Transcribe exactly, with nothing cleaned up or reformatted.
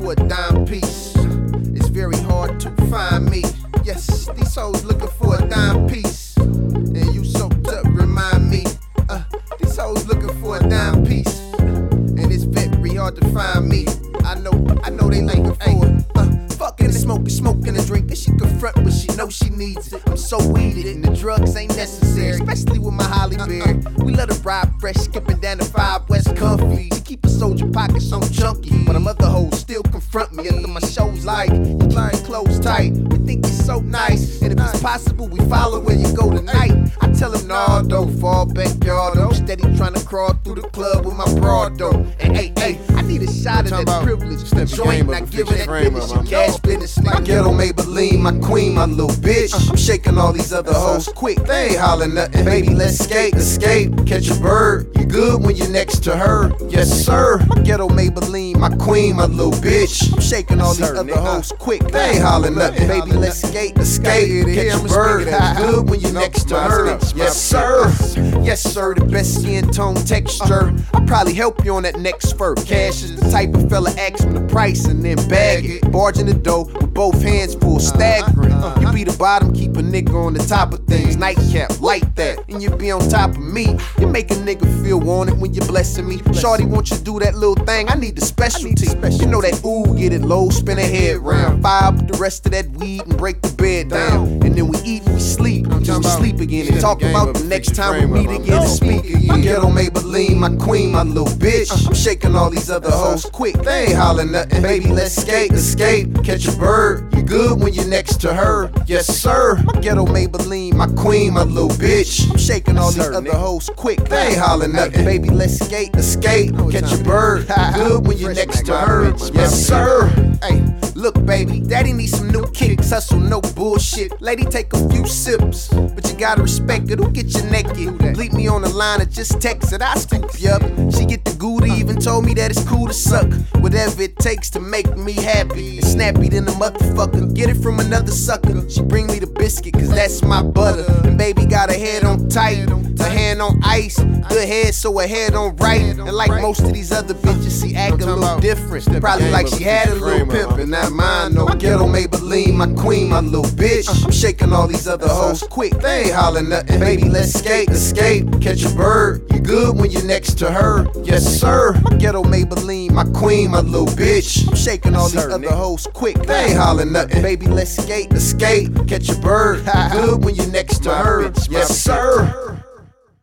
for a dime piece. It's very hard to find me. Yes, these hoes looking for a dime piece. And you soaked up, remind me. Uh, these hoes looking for a dime piece. And it's very hard to find me. I know, I know they like it for it. Uh, fucking and smoking, smoking and drinking. She confront, but she know she needs it. I'm so weeded and the drugs ain't necessary, especially with my Holly Berry. We let her ride fresh, skipping down the five West comfy. She keep a soldier pocket so chunky, but them other hoes still confront me after my show's like, you lying clothes tight. We think you're so nice, and if it's possible, we follow where you go tonight. I tell him, nah, don't fall back, y'all. I'm steady trying to crawl through the club with my broad though. And hey, hey, I need a shot of that privilege. The joint not giving that business, she cash business. My ghetto Maybelline, my queen, my little bitch. I'm shaking all these other hoes quick. They ain't hollering nothing, baby. Let's skate, escape, catch a bird. You good when you're next to her? Yes, sir. My ghetto Maybelline, my queen, my little bitch. I'm shaking all these other hoes quick. They ain't hollering nothing, baby. Let's skate, escape, catch a bird. You good when you're next to her? Yes, sir. Yes, sir. The best skin tone texture. I'll probably help you on that next fur. Cash is the type of fella ask me the price and then bag it. Barge in the dough with both hands full, staggering. You be the bottom, keep a nigga on the top of things. Nightcap, like that, and you be on top of me. You make a nigga feel wanted when you're blessing me. Shorty want you to do that little thing, I need the specialty. You know that ooh, get it low, spin a head round. Fire up the rest of that weed and break the bed down. And then we eat and we sleep, till we sleep again. And talk about the next time we meet again and speak again. My ghetto Maybelline, my queen, my little bitch. I'm shaking all these other hoes quick. They ain't hollering nothing, baby. Let's skate, escape, catch a bird. You good when you're next to her? Yes, sir. My ghetto Maybelline, my queen, my little bitch. I'm shaking all these other hoes quick. They ain't hollering nothing, baby. Let's skate, escape, catch a bird. You good when you're next to her? Yes, sir. Hey, look, baby, daddy needs some new kicks. Hustle, no bullshit. Lady, take a few sips, but you gotta respect it. Who get you naked? Bleep me on the line or just text it. I scoop you up. She get the gooty, even told me that it's cool to suck. Whatever it takes to make me happy. And snappy than a motherfucker. Get it from another sucker. She bring me the biscuit, cause that's my butter. And baby got her head on tight, her hand on ice. Good head, so her head on right. And like most of these other bitches, she act a little different. Probably like she had a little pimp, and not mine, no. Ghetto Maybelline, my queen, my little bitch. I'm shaking all these other hoes quick. They ain't hollering nothing, baby. Let's skate, escape, catch a bird. You good when you're next to her? Yes, sir. My ghetto Maybelline, my queen, my little bitch. I'm shaking all these other hoes quick. They ain't hollering nothing, baby. Let's skate, escape, catch a bird. You good when you're next to her? Yes, sir.